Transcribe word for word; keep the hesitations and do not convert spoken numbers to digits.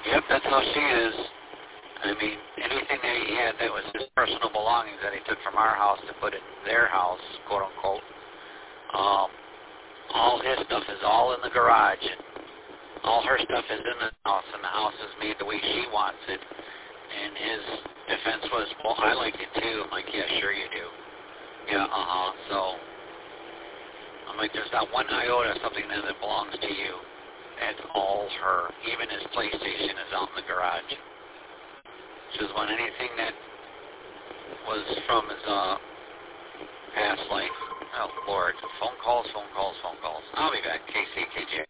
Yep, that's how she is. I mean, anything that he had that was his personal belongings that he took from our house to put in their house, quote unquote, um, all his stuff is all in the garage, and all her stuff is in the house, and the house is made the way she wants it. And his defense was, well, I like it too. I'm like, yeah, sure you do. Yeah, uh-huh. So I'm like, there's not one iota of something that belongs to you. It's all her. Even his PlayStation is out in the garage. She doesn't want anything that was from his uh, past life. Oh, Lord. Phone calls, phone calls, phone calls. I'll be back. K C K J.